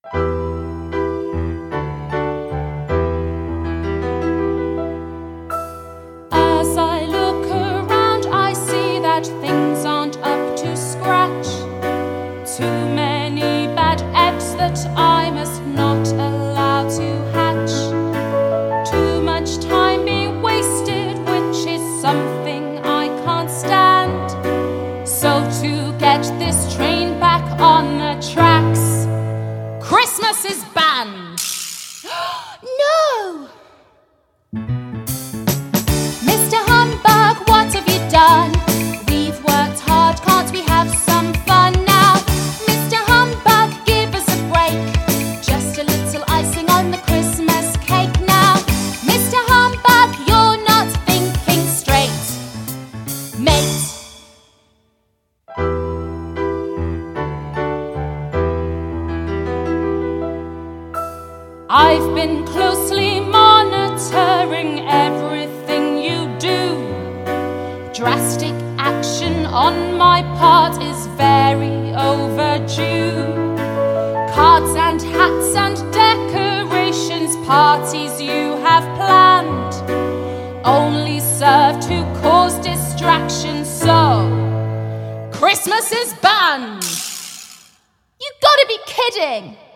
As I look around, I see that things aren't up to scratch. Too many bad eggs that I must not allow to hatch. Too much time being wasted, which is something I can't stand. So to get this train back on the tracks, Christmas is banned. No! Mr. Humbug, what have you done? We've worked hard, can't we have some fun now? Mr. Humbug, give us a break. Just a little icing on the Christmas cake now. Mr. Humbug, you're not thinking straight, mate. I've been closely monitoring everything you do. Drastic action on my part is very overdue. Cards and hats and decorations, parties you have planned, only serve to cause distraction, so Christmas is banned. You gotta be kidding!